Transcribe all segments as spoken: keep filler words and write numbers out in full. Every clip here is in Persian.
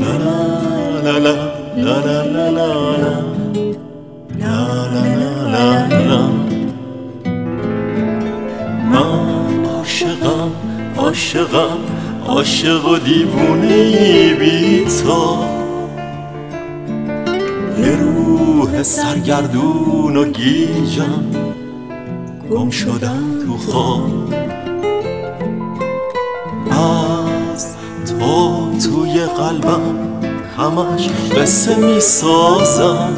لا لا لا لا لا لا لا لا. من عاشقم عاشقم عاشق و دیوونه بی تو، یه روح سرگردون و گیجم گم شدم تو خواب. از تو توی قلبم همش قصه می سازم،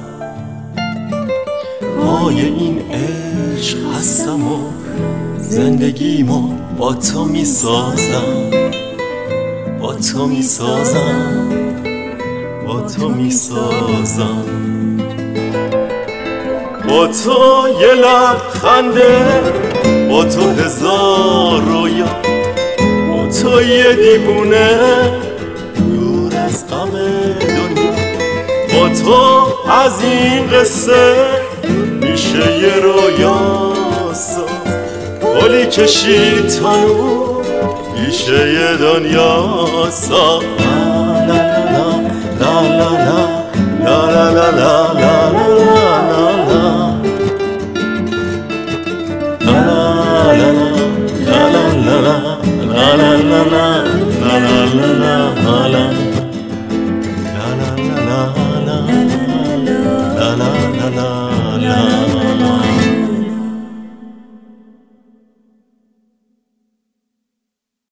پای این عشق هستم و زندگیمو با تو می سازم، با تو می سازم، با تو می سازم. با تو یه لبخنده، با تو هزار رویا، با تو یه دیوونه دور از غم دنیا. با تو از این قصه میشه یه رویاسا، گلی کشید تا نور میشه یه دنیاسا. لا لا لا لا لا لا لا لا la la la la.